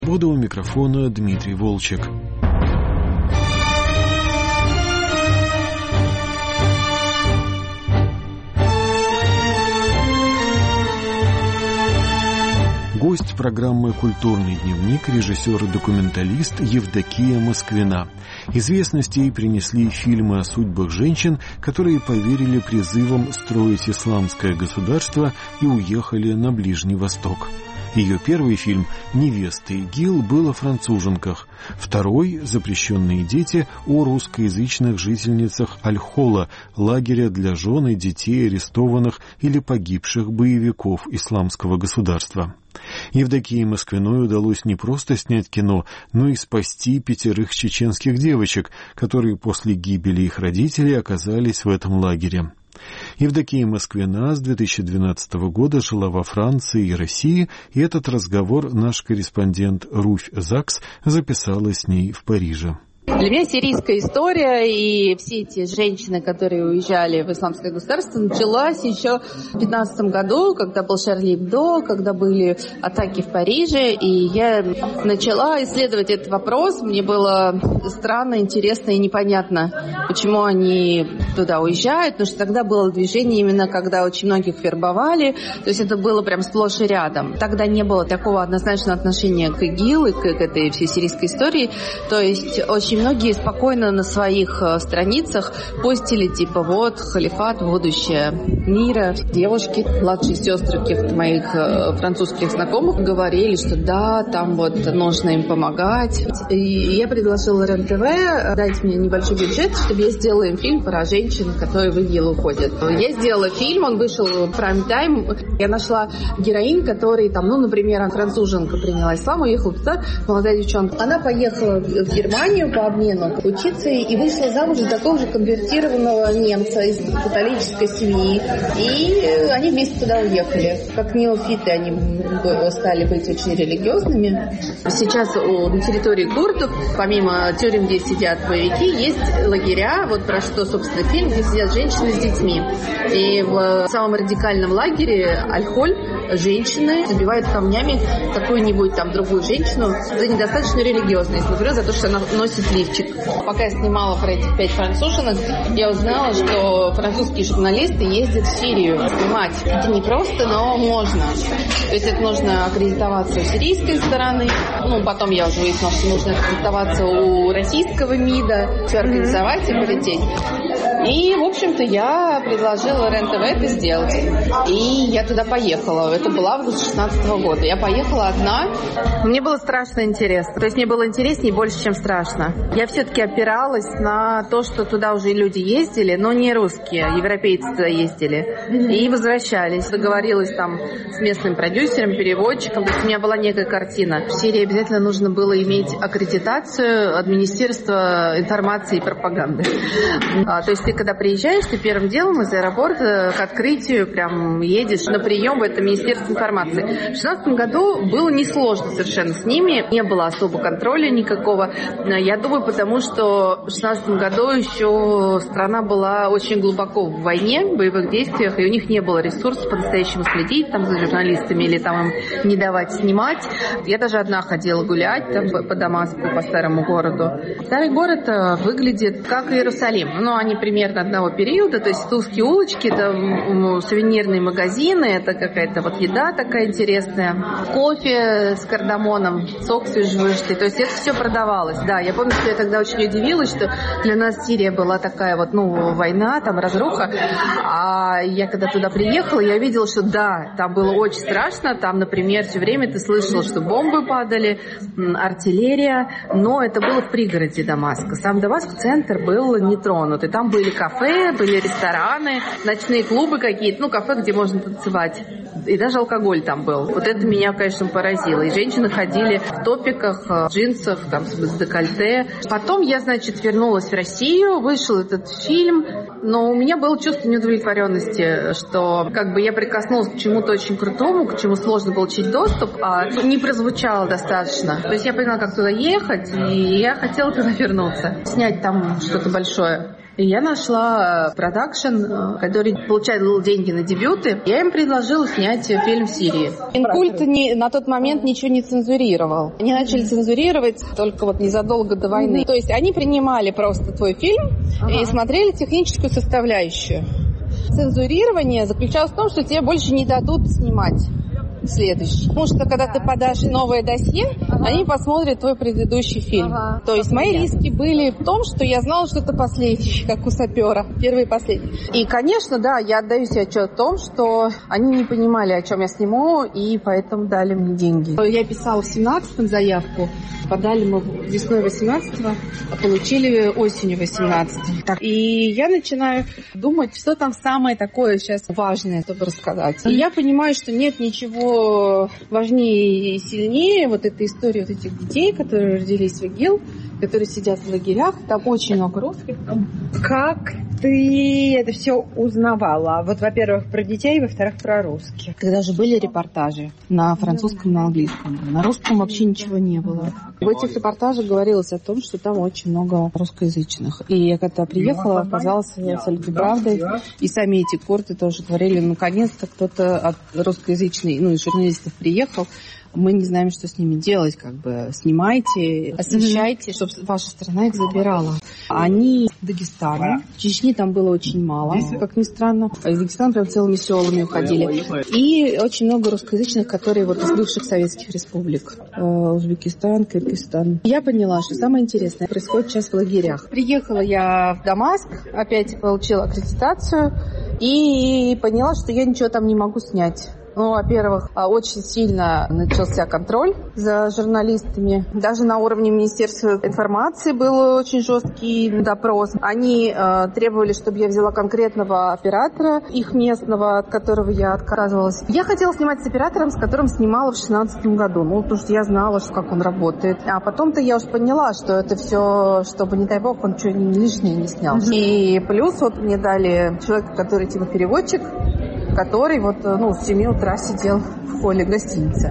У микрофона Дмитрий Волчек. Гость программы «Культурный дневник» режиссер и документалист Евдокия Москвина. Известность ей принесли фильмы о судьбах женщин, которые поверили призывам строить исламское государство и уехали на Ближний Восток. Ее первый фильм «Невеста ИГИЛ» был о француженках. Второй «Запрещенные дети» о русскоязычных жительницах Аль-Хола, лагеря для жен и детей арестованных или погибших боевиков исламского государства. Евдокии Москвиной удалось не просто снять кино, но и спасти 5 чеченских девочек, которые после гибели их родителей оказались в этом лагере. Евдокия Москвина с 2012 года жила во Франции и России, и этот разговор наш корреспондент Руфь Закс записала с ней в Париже. Для меня сирийская история и все эти женщины, которые уезжали в исламское государство, началась еще в 2015 году, когда был Шарли Эбдо, когда были атаки в Париже, и я начала исследовать этот вопрос. Мне было странно, интересно и непонятно, почему они туда уезжают, потому что тогда было движение именно, когда очень многих вербовали, то есть это было прям сплошь и рядом. Тогда не было такого однозначного отношения к ИГИЛ и к этой всей сирийской истории, то есть очень многие спокойно на своих страницах постили, типа, вот, халифат, будущее мира. Девушки, младшие сестры каких-то моих французских знакомых говорили, что да, там вот нужно им помогать. И я предложила РЕН-ТВ дать мне небольшой бюджет, чтобы я сделала им фильм про женщин, которые в ИГИЛ уходят. Я сделала фильм, он вышел в прайм-тайм. Я нашла героинь, которые там, например, француженка приняла ислам, уехала туда, молодая девчонка. Она поехала в Германию по обмену учиться и вышла замуж за такого же конвертированного немца из католической семьи. И они вместе туда уехали. Как неофиты они стали быть очень религиозными. Сейчас на территории курдов, помимо тюрем, где сидят боевики, есть лагеря, вот про что, собственно, фильм, где сидят женщины с детьми. И в самом радикальном лагере Аль-Холь женщины забивают камнями какую-нибудь там другую женщину за недостаточную религиозность, например, за то, что она носит лифчик. Пока я снимала про этих 5 француженок, я узнала, что французские журналисты ездят в Сирию снимать. Это не просто, но можно. То есть это нужно аккредитоваться у сирийской стороны. Потом я уже выяснила, что нужно аккредитоваться у российского МИДа, все организовать и полететь. И, в общем-то, я предложила РЕН-ТВ это сделать. И я туда поехала. Это был август 2016 года. Я поехала одна. Мне было страшно интересно. То есть мне было интереснее больше, чем страшно. Я все-таки опиралась на то, что туда уже люди ездили, но не русские, европейцы туда ездили. И возвращались. Договорилась там с местным продюсером, переводчиком. То есть у меня была некая картина. В Сирии обязательно нужно было иметь аккредитацию от Министерства информации и пропаганды. То есть ты, когда приезжаешь, ты первым делом из аэропорта к открытию прям едешь на прием в это Министерство информации. В 2016 году было несложно совершенно с ними, не было особо контроля никакого. Я думаю, потому что в 2016 году еще страна была очень глубоко в войне, в боевых действиях, и у них не было ресурсов по-настоящему следить там за журналистами или там им не давать снимать. Я даже одна ходила гулять там по Дамаску, по старому городу. Старый город выглядит как Иерусалим. Они примерно одного периода, то есть узкие улочки, это сувенирные магазины, это какая-то вот еда такая интересная, кофе с кардамоном, сок свежевыжатый, то есть это все продавалось. Да, я помню, что я тогда очень удивилась, что для нас Сирия была такая вот, война, там разруха, а я когда туда приехала, я видела, что да, там было очень страшно, там, например, все время ты слышала, что бомбы падали, артиллерия, но это было в пригороде Дамаска. Сам Дамаск, центр, был не тронут. И там были кафе, были рестораны, ночные клубы какие-то, кафе, где можно танцевать. И даже алкоголь там был. Вот это меня, конечно, поразило. И женщины ходили в топиках, джинсах, там, с декольте. Потом я, вернулась в Россию, вышел этот фильм, но у меня было чувство неудовлетворенности, что я прикоснулась к чему-то очень крутому, к чему сложно получить доступ, а не прозвучало достаточно. То есть я поняла, как туда ехать, и я хотела туда вернуться, снять там что-то большое. И я нашла продакшн, который получал деньги на дебюты. Я им предложила снять фильм в Сирии. Инкульт на тот момент ничего не цензурировал. Они начали цензурировать только вот незадолго до войны. То есть они принимали просто твой фильм и смотрели техническую составляющую. Цензурирование заключалось в том, что тебе больше не дадут снимать следующий. Потому что когда ты подашь новое досье, они посмотрят твой предыдущий фильм. То есть мои риски были в том, что я знала, что это последний, как у сапера. Первый и последний. И, конечно, да, я отдаю себе отчет о том, что они не понимали, о чем я сниму, и поэтому дали мне деньги. Я писала в 17-м заявку, подали мы весной 18-го, а получили осенью 18-го. И я начинаю думать, что там самое такое сейчас важное, чтобы рассказать. И я понимаю, что нет ничего важнее и сильнее вот этой истории вот этих детей, которые родились в ИГИЛ, которые сидят в лагерях. Там очень много русских. Как ты это все узнавала? Вот, во-первых, про детей, во-вторых, про русских. Когда же были репортажи на французском и на английском. На русском вообще ничего не было. В этих репортажах говорилось о том, что там очень много русскоязычных. И я когда приехала, оказалось абсолютно правдой. И сами эти курды тоже говорили, наконец-то кто-то от русскоязычный, из журналистов приехал. Мы не знаем, что с ними делать, снимайте, освещайте, чтобы ваша страна их забирала. Они из Дагестана. Чечни там было очень мало, как ни странно. Из Дагестана прям целыми селами уходили. И очень много русскоязычных, которые из бывших советских республик. Узбекистан, Кыргызстан. Я поняла, что самое интересное происходит сейчас в лагерях. Приехала я в Дамаск, опять получила аккредитацию и поняла, что я ничего там не могу снять. Во-первых, очень сильно начался контроль за журналистами. Даже на уровне Министерства информации был очень жесткий допрос. Они требовали, чтобы я взяла конкретного оператора, их местного, от которого я отказывалась. Я хотела снимать с оператором, с которым снимала в 2016 году. Потому что я знала, как он работает. А потом-то я уж поняла, что это все, чтобы, не дай бог, он что-нибудь лишнее не снял. И плюс мне дали человека, который переводчик, который с 7 утра сидел в холле гостиницы.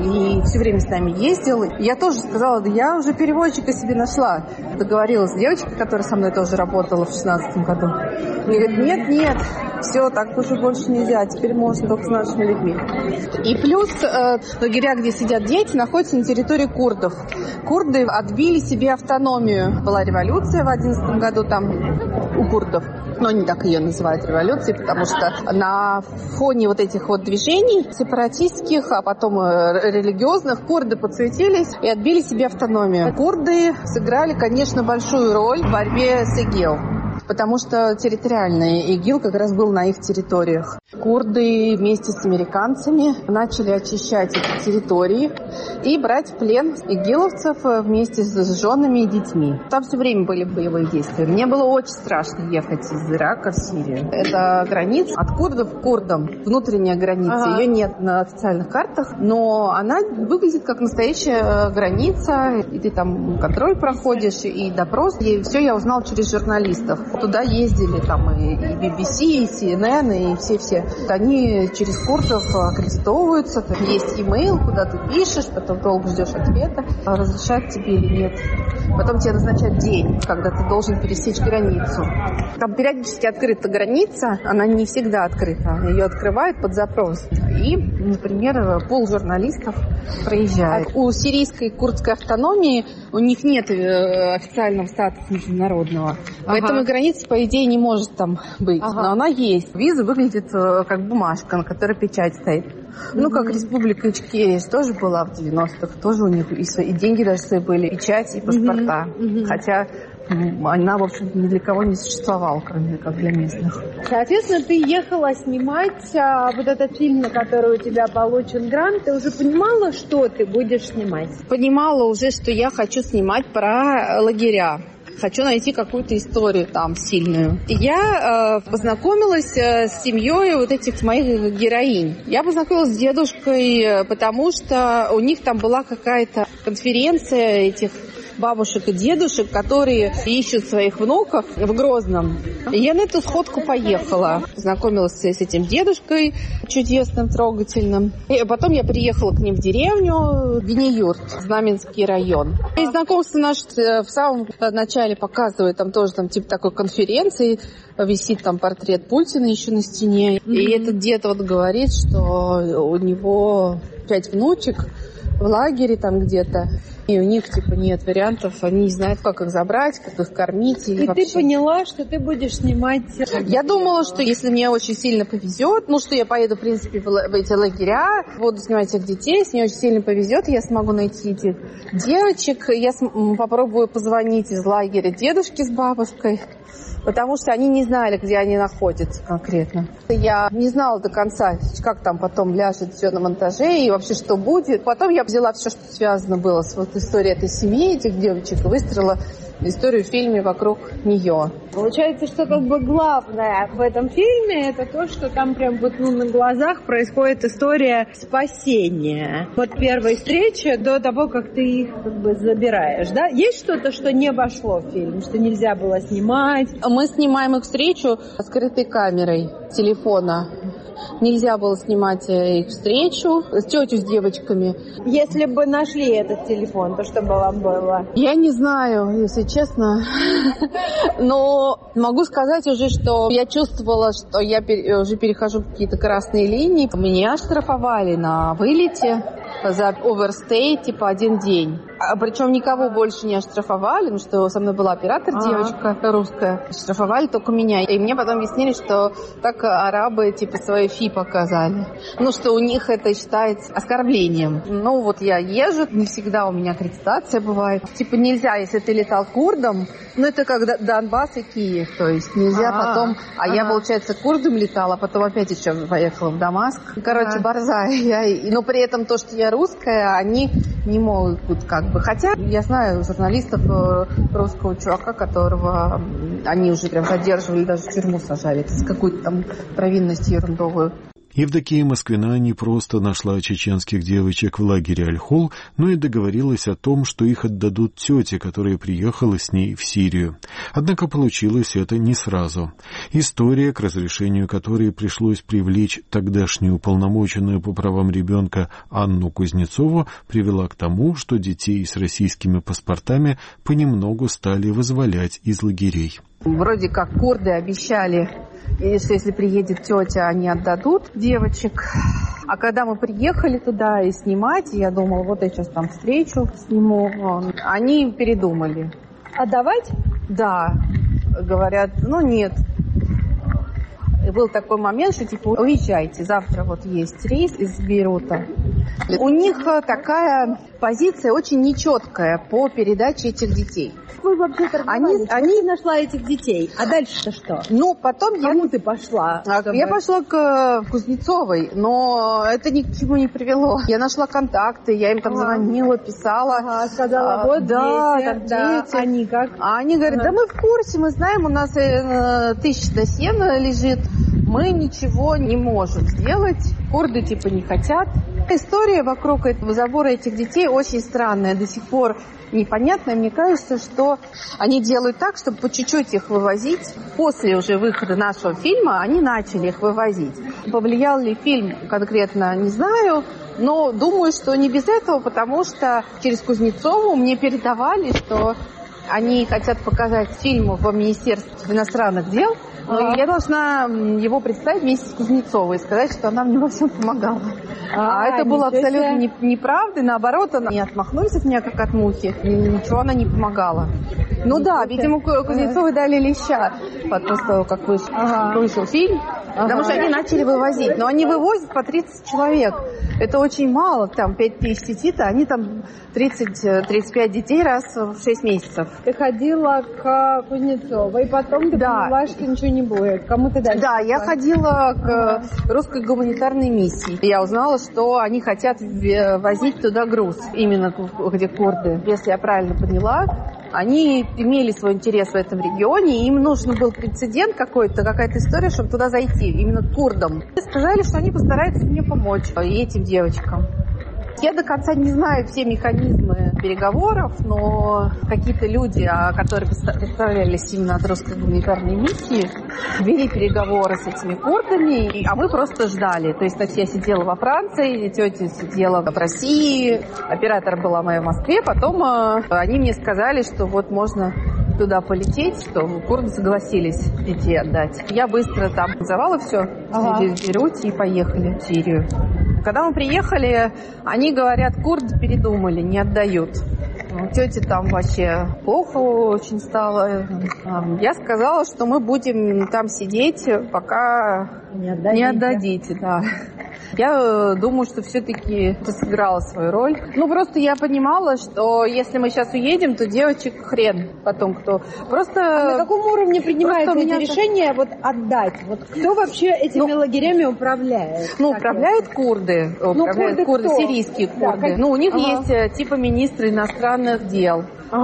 И все время с нами ездил. Я тоже сказала, да я уже переводчика себе нашла. Договорилась с девочкой, которая со мной тоже работала в 2016 году. Мне говорит, нет, все, так уже больше нельзя, теперь можно только с нашими людьми. И плюс лагеря, где сидят дети, находятся на территории курдов. Курды отбили себе автономию. Была революция в 2011 году там у курдов. Но они так ее называют революцией, потому что на фоне этих движений сепаратистских, а потом религиозных, курды подсуетились и отбили себе автономию. Курды сыграли, конечно, большую роль в борьбе с ИГИЛ, потому что территориальный ИГИЛ как раз был на их территориях. Курды вместе с американцами начали очищать эти территории и брать в плен игиловцев вместе с женами и детьми. Там все время были боевые действия. Мне было очень страшно ехать из Ирака в Сирию. Это граница от курдов к курдам, внутренняя граница. Ее нет на официальных картах, но она выглядит как настоящая граница. И ты там контроль проходишь, и допрос. И все я узнала через журналистов. Туда ездили и BBC, и CNN, и все-все. Они через курдов аккредитовываются. Там есть имейл, куда ты пишешь, потом долго ждешь ответа, разрешают тебе или нет. Потом тебе назначают день, когда ты должен пересечь границу. Там периодически открыта граница, она не всегда открыта. Ее открывают под запрос. И, например, пул журналистов проезжает. У сирийской и курдской автономии у них нет официального статуса международного. Поэтому граница, по идее, не может там быть. Но она есть. Виза выглядит как бумажка, на которой печать стоит. Как Республика Ичкерия тоже была в 90-х. Тоже у них и деньги даже свои были, печать и паспорта. Хотя она, в общем, ни для кого не существовала, кроме как для местных. Соответственно, ты ехала снимать этот фильм, на который у тебя получен грант. Ты уже понимала, что ты будешь снимать? Понимала уже, что я хочу снимать про лагеря. Хочу найти какую-то историю там сильную. Я познакомилась с семьей этих моих героинь. Я познакомилась с дедушкой, потому что у них там была какая-то конференция этих бабушек и дедушек, которые ищут своих внуков в Грозном. И я на эту сходку поехала. Познакомилась с этим дедушкой чудесным, трогательным. И потом я приехала к ним в деревню, Генеюрт, Знаменский район. И знакомство наше в самом начале показывает, там тоже типа такой конференции, висит там портрет Путина еще на стене. И этот дед вот говорит, что у него 5 внучек в лагере там где-то. И у них типа нет вариантов, они не знают, как их забрать, как их кормить. И вообще. Ты поняла, что ты будешь снимать... Я думала, что если мне очень сильно повезет, что я поеду, в принципе, в эти лагеря, буду снимать этих детей, если мне очень сильно повезет, я смогу найти этих девочек, я попробую позвонить из лагеря дедушке с бабушкой, потому что они не знали, где они находятся конкретно. Я не знала до конца, как там потом ляжет все на монтаже и вообще что будет. Потом я взяла все, что связано было с историей этой семьи, этих девочек, и выстроила историю в фильме вокруг нее. Получается, что главное в этом фильме это то, что там прям на глазах происходит история спасения. От первой встречи до того, как ты их забираешь, да? Есть что-то, что не вошло в фильм, что нельзя было снимать? Мы снимаем их встречу скрытой камерой телефона. Нельзя было снимать их встречу с тетей с девочками. Если бы нашли этот телефон, то что бы вам было? Я не знаю, если честно. Но могу сказать уже, что я чувствовала, что я уже перехожу какие-то красные линии. Меня оштрафовали на вылете за оверстей, 1 день. Причем никого больше не оштрафовали, потому что со мной была оператор, девочка русская. Штрафовали только меня. И мне потом объяснили, что так арабы свои фи показали. Что у них это считается оскорблением. Я езжу, не всегда у меня аккредитация бывает. Нельзя, если ты летал курдом, это как Донбасс и Киев, то есть нельзя потом... я, получается, курдом летала, потом опять еще поехала в Дамаск. Борзая. Но при этом то, что я русская, они не могут Хотя я знаю журналистов, русского чувака, которого они уже прям задерживали, даже в тюрьму сажали с какой-то там провинностью ерундовую. Евдокия Москвина не просто нашла чеченских девочек в лагере Аль-Хол, но и договорилась о том, что их отдадут тете, которая приехала с ней в Сирию. Однако получилось это не сразу. История, к разрешению которой пришлось привлечь тогдашнюю уполномоченную по правам ребенка Анну Кузнецову, привела к тому, что детей с российскими паспортами понемногу стали вызволять из лагерей. Вроде как курды обещали, что если приедет тетя, они отдадут девочек. А когда мы приехали туда и снимать, я думала, вот я сейчас там встречу сниму, они передумали. Отдавать? Да. Говорят, нет. И был такой момент, что уезжайте, завтра есть рейс из Бейрута. У них такая позиция очень нечеткая по передаче этих детей. Вы вообще торговались? Ты нашла этих детей, а дальше-то что? Потом кому ты пошла? Я пошла к Кузнецовой, но это ни к чему не привело. Я нашла контакты, я им там звонила, писала. Сказала, дети. Они как? Они говорят, да мы в курсе, мы знаем, у нас 1000 досье лежит. Мы ничего не можем сделать, курды не хотят. История вокруг забора этих детей очень странная, до сих пор непонятная. Мне кажется, что они делают так, чтобы по чуть-чуть их вывозить. После уже выхода нашего фильма они начали их вывозить. Повлиял ли фильм конкретно, не знаю, но думаю, что не без этого, потому что через Кузнецову мне передавали, что они хотят показать фильм в Министерстве иностранных дел. Но я должна его представить вместе с Кузнецовой и сказать, что она мне во всем помогала. Это было абсолютно неправда. Наоборот, она не отмахнулась от меня, как от мухи. Ничего она не помогала. Видимо, Кузнецовой дали леща после того, как вышел фильм. Потому что они начали вывозить. Но они вывозят по 30 человек. Это очень мало. Там 5000 детей, они там 30-35 детей раз в 6 месяцев. Ты ходила к Кузнецовой, и потом ты поняла, что ничего не будет. Кому ты дальше? Да, я ходила к русской гуманитарной миссии. Я узнала, что они хотят возить туда груз, именно где курды. Если я правильно поняла, они имели свой интерес в этом регионе, и им нужен был прецедент какой-то, какая-то история, чтобы туда зайти, именно к курдам. Сказали, что они постараются мне помочь, и этим девочкам. Я до конца не знаю все механизмы переговоров, но какие-то люди, которые представлялись именно от русской гуманитарной миссии, вели переговоры с этими курдами, а мы просто ждали. То есть я сидела во Франции, тетя сидела в России, оператор была моя в Москве, потом они мне сказали, что вот можно туда полететь, что курды согласились детей отдать. Я быстро там организовала все, беруть и поехали в Сирию. Когда мы приехали, они говорят, курды передумали, не отдают. Тете там вообще плохо очень стало. Я сказала, что мы будем там сидеть, пока не отдадите. Да. Я думаю, что все-таки это сыграло свою роль. Просто я понимала, что если мы сейчас уедем, то девочек хрен потом кто. Просто... на каком уровне принимается это решение отдать? Кто вообще этими лагерями управляет? Управляют курды. Управляют курды, сирийские курды. У них есть типа министр иностранных дел.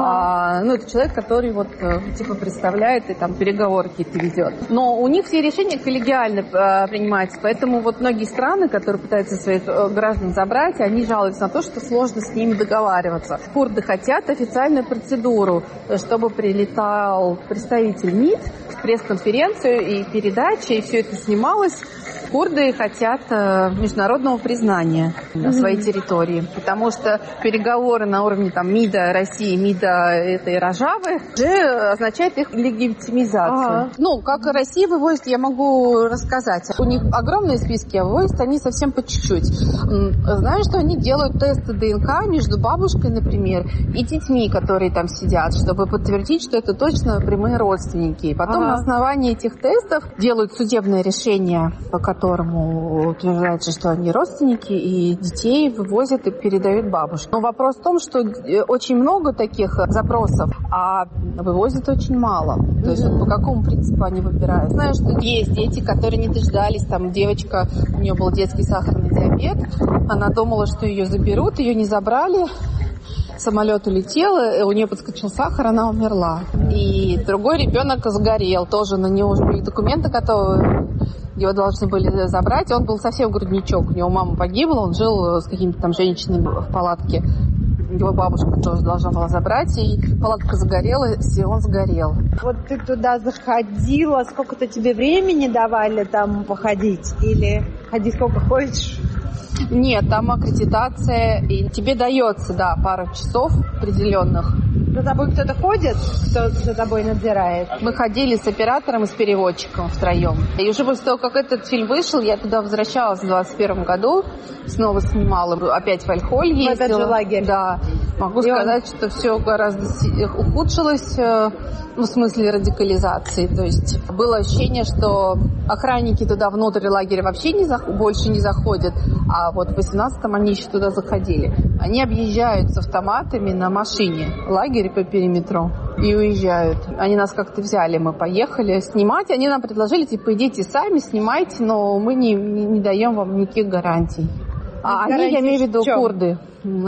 Это человек, который представляет и там переговоры какие-то ведет. Но у них все решения коллегиально принимаются, поэтому многие страны, которые пытаются своих граждан забрать, они жалуются на то, что сложно с ними договариваться. Курды хотят официальную процедуру, чтобы прилетал представитель МИД в пресс-конференцию и передача, и все это снималось. Курды хотят международного признания на своей территории, потому что переговоры на уровне МИДа России, МИДа этой Рожавы уже означает их легитимизацию. Как Россия вывозит, я могу рассказать. У них огромные списки, а вывозят они совсем по чуть-чуть. Знаю, что они делают тесты ДНК между бабушкой, например, и детьми, которые там сидят, чтобы подтвердить, что это точно прямые родственники. И потом на основании этих тестов делают судебное решение, по которому утверждается, что они родственники, и детей вывозят и передают бабушке. Но вопрос в том, что очень много таких запросов, а вывозят очень мало. То есть по какому принципу они выбирают? Знаю, что есть дети, которые не дождались. Там девочка, у нее был детский сахарный диабет, она думала, что ее заберут, ее не забрали. Самолет улетел, у нее подскочил сахар, она умерла. И другой ребенок сгорел, тоже на него уже были документы готовы. Его должны были забрать, он был совсем грудничок, у него мама погибла, он жил с какими-то там женщинами в палатке. Его бабушка тоже должна была забрать, и палатка загорелась, и он сгорел. Ты туда заходила, сколько-то тебе времени давали там походить? Или ходи сколько хочешь? Нет, там аккредитация, и тебе дается, пару часов определенных. За тобой кто-то ходит? Кто за тобой надзирает? Мы ходили с оператором и с переводчиком втроем. И уже после того, как этот фильм вышел, я туда возвращалась в 2021 году, снова снимала, опять в Аль-Холь ездила. В этот же лагерь? Да. Могу сказать, что все гораздо ухудшилось, в смысле радикализации. То есть было ощущение, что охранники туда внутрь лагеря вообще больше не заходят, а в 18-м они еще туда заходили. Они объезжают с автоматами на машине лагерь по периметру и уезжают. Они нас как-то взяли, мы поехали снимать. Они нам предложили, идите сами, снимайте, но мы не даем вам никаких гарантий. Они, я имею в виду курды.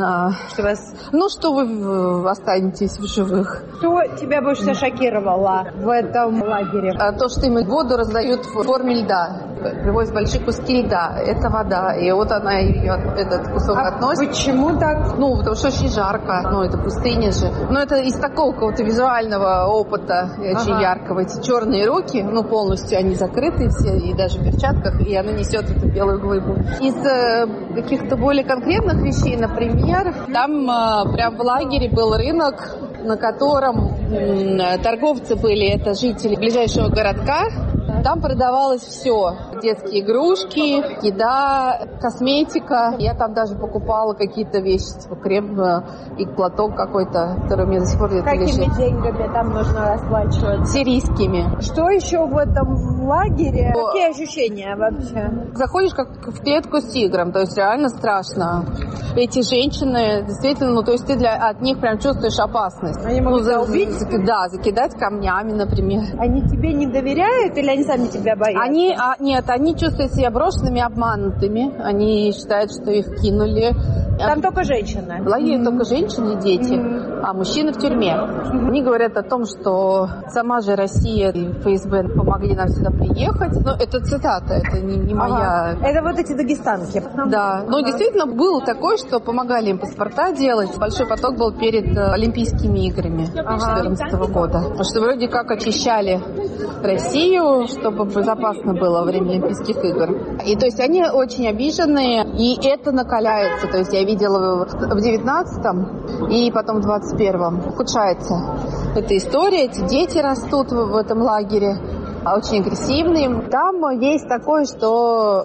Что вы останетесь в живых. Что тебя больше всего шокировало в этом лагере? То, что им воду раздают в форме льда. Привозят большие куски льда. Это вода. И она этот кусок относит. Почему так? Потому что очень жарко. Это пустыня же. Это из такого какого-то визуального опыта очень яркого. Эти черные руки, полностью они закрыты все, и даже в перчатках, и она несет эту белую глыбу. Из каких-то более конкретных вещей, например, там прям в лагере был рынок, на котором торговцы были, это жители ближайшего городка. Там продавалось все. Детские игрушки, еда, косметика. Я там даже покупала какие-то вещи, типа крем и платок какой-то, который у меня до сих пор где-то лежит. Какими деньгами там нужно расплачиваться? Сирийскими. Что еще в этом лагере? Какие ощущения вообще? Заходишь как в клетку с тигром, то есть реально страшно. Эти женщины, действительно, то есть ты от них прям чувствуешь опасность. Они могут тебя убить? Да, закидать камнями, например. Они тебе не доверяют или они сами тебя боятся? Нет, они чувствуют себя брошенными, обманутыми. Они считают, что их кинули. Там только женщины. В лагере только женщины и дети, а мужчины в тюрьме. Они говорят о том, что сама же Россия и ФСБ помогли нам сюда приехать. Но это цитата, это не моя. Это вот эти дагестанки. Да, но действительно было такое, что помогали им паспорта делать. Большой поток был перед Олимпийскими играми 2014 года. Что вроде как очищали Россию, чтобы безопасно было во время Олимпийских игр. И то есть они очень обиженные, и это накаляется. То есть я видела в 19-м и потом в 21-м. Ухудшается эта история, эти дети растут в этом лагере, очень агрессивные. Там есть такое, что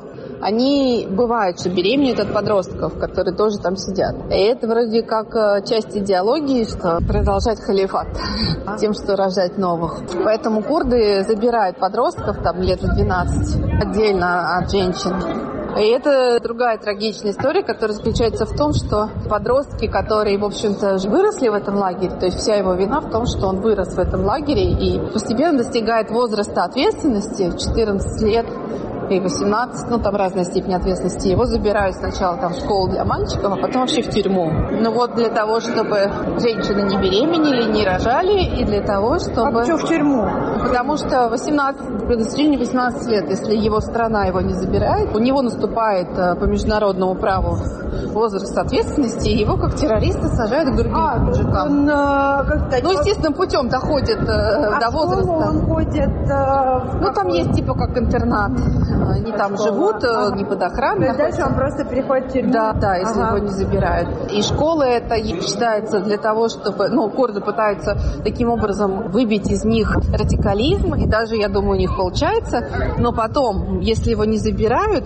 они бывают, что беременеют от подростков, которые тоже там сидят. И это вроде как часть идеологии, что продолжать халифат тем, что рожать новых. Поэтому курды забирают подростков там лет в 12 отдельно от женщин. И это другая трагичная история, которая заключается в том, что подростки, которые, в общем-то, выросли в этом лагере, то есть вся его вина в том, что он вырос в этом лагере и постепенно достигает возраста ответственности, 14 лет и 18, ну там разная степень ответственности. Его забирают сначала там в школу для мальчиков, а потом вообще в тюрьму. Ну вот для того, чтобы женщины не беременели, не рожали, и для того, чтобы... А что в тюрьму? Потому что при достижении 18 лет, если его страна его не забирает, у него наступает по международному праву возраст ответственности, и его как террориста сажают к другим мужикам. Ну, естественным путем доходит до возраста. Он ходит... Ну, там есть типа как интернат. Они там живут, не под охраной. То есть дальше он просто переходит в тюрьму? Да, если его не забирают. И школа это считается для того, чтобы... Ну, курды пытаются таким образом выбить из них радикализм, и даже, я думаю, у них получается. Но потом, если его не забирают,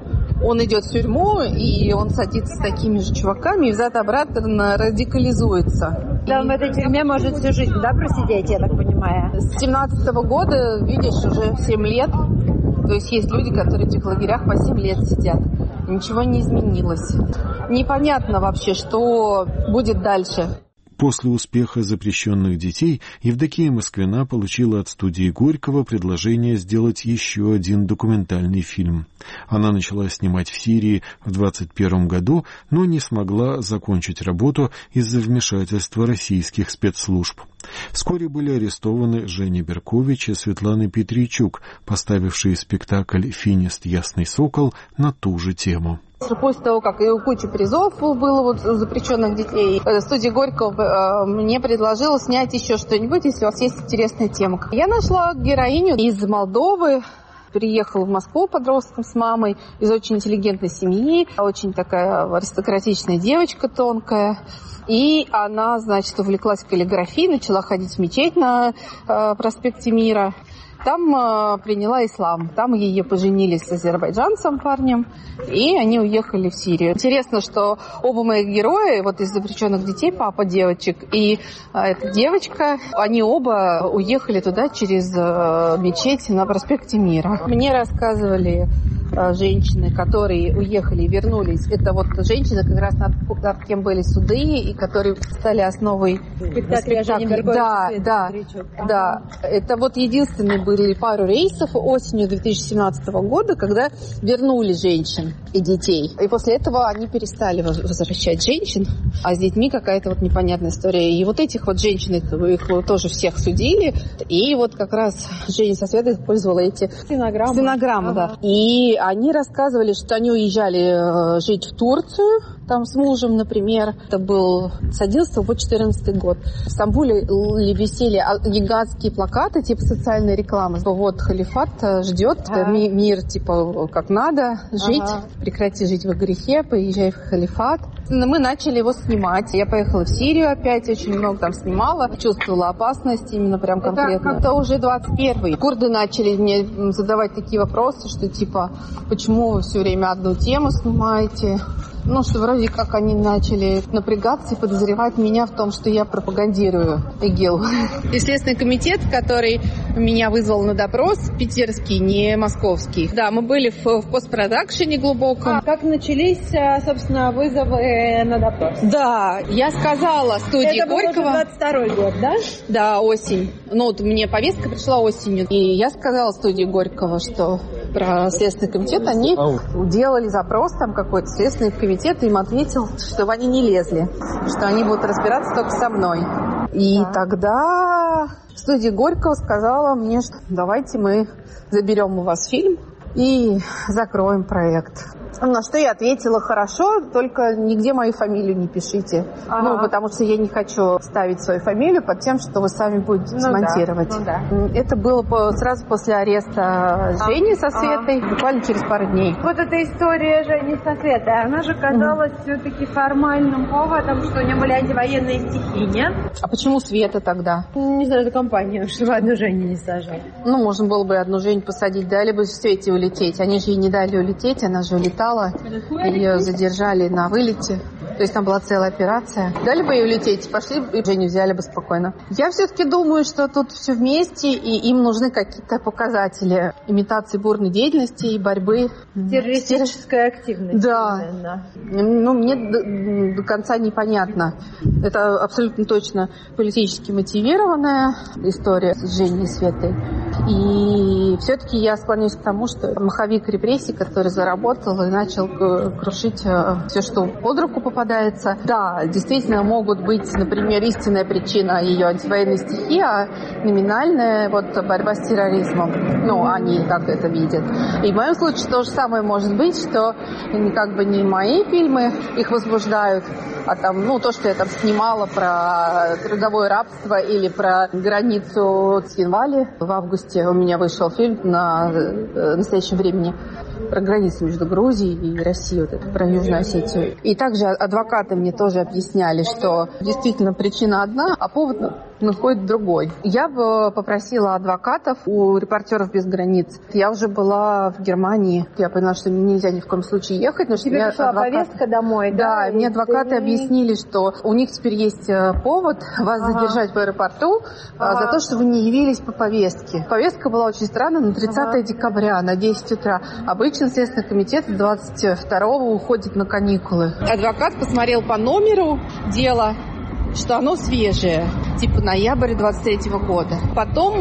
он идет в тюрьму, и он садится с такими же чуваками, и взад-обратно радикализуется. Да, он в этой тюрьме может всю жизнь, да, просидеть, я так понимаю? С 17-го года, видишь, уже 7 лет. То есть есть люди, которые в этих лагерях по 7 лет сидят. Ничего не изменилось. Непонятно вообще, что будет дальше. После успеха «Запрещенных детей» Евдокия Москвина получила от студии Горького предложение сделать еще один документальный фильм. Она начала снимать в Сирии в 2021 году, но не смогла закончить работу из-за вмешательства российских спецслужб. Вскоре были арестованы Женя Беркович и Светлана Петричук, поставившие спектакль «Финист. Ясный сокол» на ту же тему. После того, как и куча призов было вот у запрещенных детей, студия Горького мне предложила снять еще что-нибудь, если у вас есть интересная тема. Я нашла героиню из Молдовы, приехала в Москву подростком с мамой, из очень интеллигентной семьи, очень такая аристократичная девочка тонкая. И она, значит, увлеклась каллиграфией, начала ходить в мечеть на проспекте Мира. Там приняла ислам. Там ее поженили с азербайджанцем парнем, и они уехали в Сирию. Интересно, что оба моих героя, вот из «Запрещенных детей», папа девочек и эта девочка, они оба уехали туда через мечеть на проспекте Мира. Мне рассказывали женщины, которые уехали и вернулись. Это вот женщины, как раз над кем были суды, и которые стали основой спектакля. Да. Это вот единственные были пару рейсов осенью 2017 года, когда вернули женщин и детей. И после этого они перестали возвращать женщин, а с детьми какая-то вот непонятная история. И вот этих вот женщин, их тоже всех судили, и вот как раз Женя со Светой использовала эти стенограммы. Да. И они рассказывали, что они уезжали жить в Турцию, там с мужем, например. Это был с 11 по 14 год. В Стамбуле висели гигантские плакаты, типа социальной рекламы. Вот халифат ждет, мир, типа, как надо жить, прекрати жить во грехе, поезжай в халифат. Мы начали его снимать. Я поехала в Сирию опять, очень много там снимала. Чувствовала опасность именно прям конкретно. Это как-то уже 21-й. Курды начали мне задавать такие вопросы, что типа, почему вы все время одну тему снимаете? Ну, что вроде как они начали напрягаться и подозревать меня в том, что я пропагандирую ИГИЛ. И Следственный комитет, который меня вызвал на допрос, питерский, не московский. Да, мы были в постпродакшене глубоком. Как начались, собственно, вызовы на допрос? Да, я сказала студии Горького... Это был 22-й год, да? Да, осень. Ну, вот мне повестка пришла осенью. И я сказала студии Горького, что про Следственный комитет, они делали запрос там какой-то, Следственный комитет им ответил, чтобы они не лезли, что они будут разбираться только со мной. И тогда студия Горького сказала мне, что давайте мы заберем у вас фильм и закроем проект. На что я ответила: хорошо, только нигде мою фамилию не пишите. Ну, потому что я не хочу ставить свою фамилию под тем, что вы сами будете смонтировать. Это было сразу после ареста Жени со Светой, буквально через пару дней. Вот эта история Жени со Светой, она же казалась все-таки формальным поводом, что у нее были антивоенные стихи, нет? А почему Света тогда? Не знаю, это компания, чтобы одну Женю не сажали. Ну, можно было бы одну Женю посадить, дали бы Свете улететь. Они же ей не дали улететь, она же улетала. Ее задержали на вылете. То есть там была целая операция. Дали бы ей улететь, пошли и Женю взяли бы спокойно. Я все-таки думаю, что тут все вместе, и им нужны какие-то показатели имитации бурной деятельности и борьбы. Террористическая активность. Да. Ну, мне до конца непонятно. Это абсолютно точно политически мотивированная история с Женей и Светой. И все-таки я склоняюсь к тому, что маховик репрессий, который заработал и начал крушить все, что под руку попадается. Да, действительно могут быть, например, истинная причина ее антивоенной стихи, а номинальная борьба с терроризмом. Ну, они как это видят. И в моем случае то же самое может быть, что как бы не мои фильмы их возбуждают, а там, то, что я там снимала про трудовое рабство или про границу Цхинвали. В августе у меня вышел фильм на настоящем времени про границу между Грузией и Россией, про Южную Осетию. И также адвокаты мне тоже объясняли, что действительно причина одна, а повод находит другой. Я бы попросила адвокатов у «Репортеров без границ». Я уже была в Германии. Я поняла, что нельзя ни в коем случае ехать. Потому что тебе пришла повестка домой, да? Да, мне адвокаты объяснили, что у них теперь есть повод вас задержать в аэропорту за то, что вы не явились по повестке. Повестка была очень странная, на 30 декабря, на 10 утра. Обычно Следственный комитет 22-го уходит на каникулы. Адвокат посмотрел по номеру дела, что оно свежее, типа ноябрь 23-го года. Потом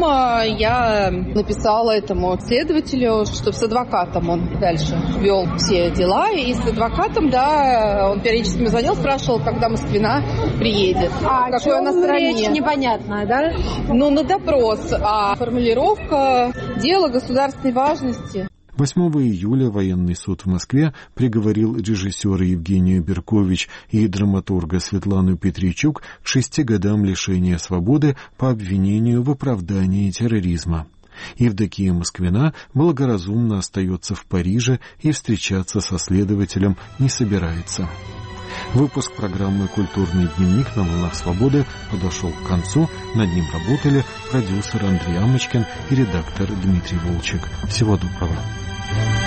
я написала этому следователю, что с адвокатом он дальше вел все дела. И с адвокатом, да, он периодически мне звонил, спрашивал, когда Москвина приедет. А о чем речь непонятно, да? Ну, на допрос. А формулировка дела государственной важности. 8 июля военный суд в Москве приговорил режиссера Евгению Беркович и драматурга Светлану Петричук к 6 годам лишения свободы по обвинению в оправдании терроризма. Евдокия Москвина благоразумно остается в Париже и встречаться со следователем не собирается. Выпуск программы «Культурный дневник» на «Волнах Свободы» подошел к концу. Над ним работали продюсер Андрей Амочкин и редактор Дмитрий Волчек. Всего доброго.